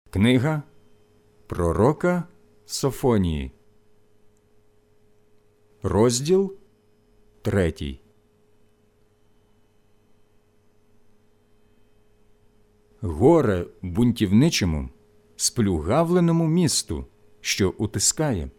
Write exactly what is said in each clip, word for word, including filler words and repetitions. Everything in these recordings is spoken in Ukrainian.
Книга пророка Софонії, розділ третій. Горе бунтівничому, сплюгавленому місту, що утискає.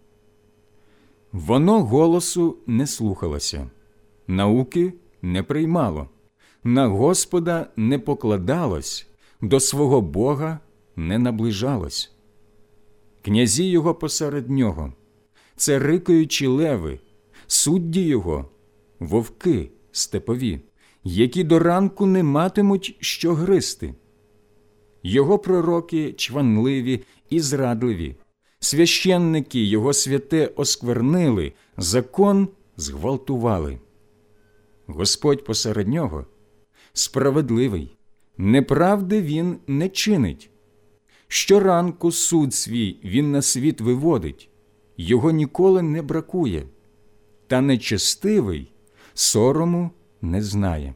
Воно голосу не слухалося, науки не приймало, на Господа не покладалось, до свого Бога не наближалось. Князі його посеред нього – це рикаючі леви, судді його – вовки степові, які до ранку не матимуть що гризти. Його пророки чванливі і зрадливі, священники його святе осквернили, закон зґвалтували. Господь посеред нього – справедливий, неправди він не чинить. Щоранку суд свій він на світ виводить, його ніколи не бракує, та нечестивий сорому не знає.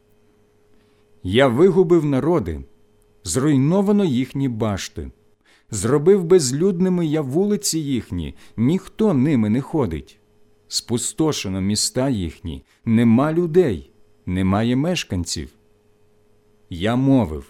Я вигубив народи, зруйновано їхні башти, зробив безлюдними я вулиці їхні, ніхто ними не ходить. Спустошено міста їхні, нема людей, немає мешканців. Я мовив: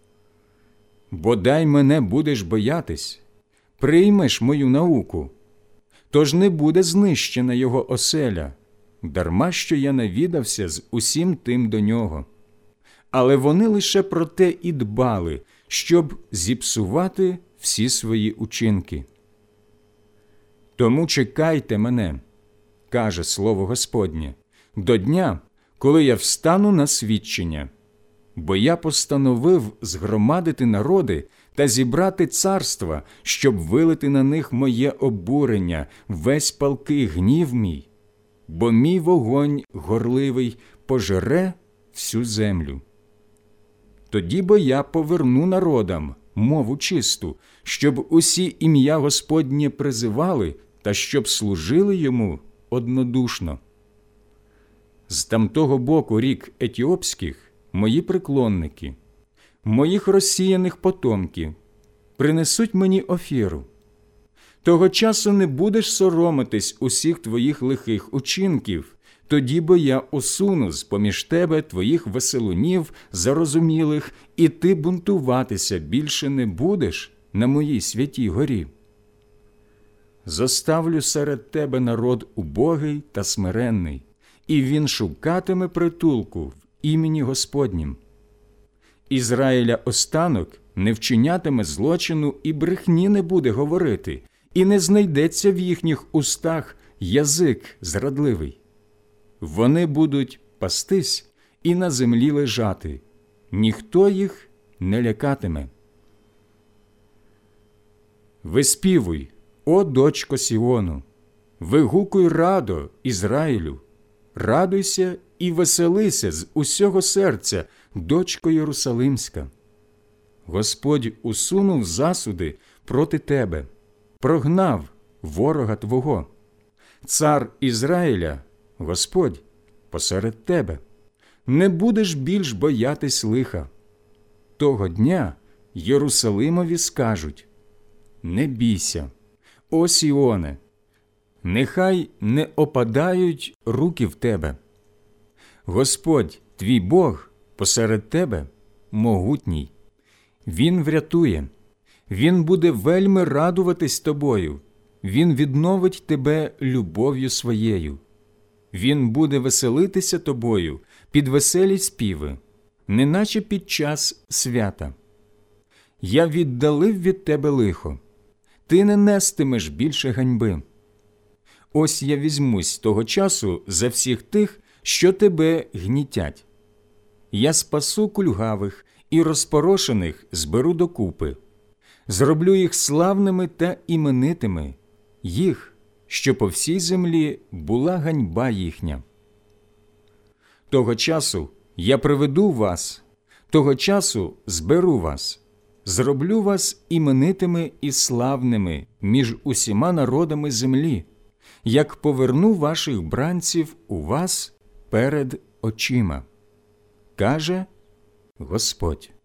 бодай мене будеш боятись, приймеш мою науку, тож не буде знищена його оселя, дарма що я навідався з усім тим до нього. Але вони лише про те і дбали, щоб зіпсувати всі свої учинки. Тому чекайте мене, каже слово Господнє, до дня, коли я встану на свідчення. Бо я постановив згромадити народи та зібрати царства, щоб вилити на них моє обурення, весь палкий гнів мій, бо мій вогонь горливий пожере всю землю. Тоді бо я поверну народам мову чисту, щоб усі ім'я Господнє призивали та щоб служили йому однодушно. З тамтого боку рік етіопських мої приклонники, моїх розсіяних потомків, принесуть мені офіру. Того часу не будеш соромитись усіх твоїх лихих учинків, тоді бо я усуну з-поміж тебе твоїх веселунів зарозумілих, і ти бунтуватися більше не будеш на моїй святій горі. Зоставлю серед тебе народ убогий та смиренний, і він шукатиме притулку в імені Господнім. Ізраїля останок не вчинятиме злочину і брехні не буде говорити, і не знайдеться в їхніх устах язик зрадливий. Вони будуть пастись і на землі лежати, ніхто їх не лякатиме. Виспівуй, о дочко Сіону, вигукуй радо, Ізраїлю, радуйся і веселися з усього серця, дочко Єрусалимська. Господь усунув засуди проти тебе, прогнав ворога твого. Цар Ізраїля, Господь, посеред тебе. Не будеш більш боятись лиха. Того дня Єрусалимові скажуть: не бійся, о Сіоне, нехай не опадають руки в тебе. Господь, твій Бог, посеред тебе могутній. Він врятує, Він буде вельми радуватись тобою, Він відновить тебе любов'ю своєю. Він буде веселитися тобою під веселі співи, неначе під час свята. Я віддалив від тебе лихо, ти не нестимеш більше ганьби. Ось я візьмусь того часу за всіх тих, що тебе гнітять. Я спасу кульгавих і розпорошених зберу докупи. Зроблю їх славними та іменитими, їх, що по всій землі була ганьба їхня. Того часу я приведу вас, того часу зберу вас, зроблю вас іменитими і славними між усіма народами землі, як поверну ваших бранців у вас перед очима, каже Господь.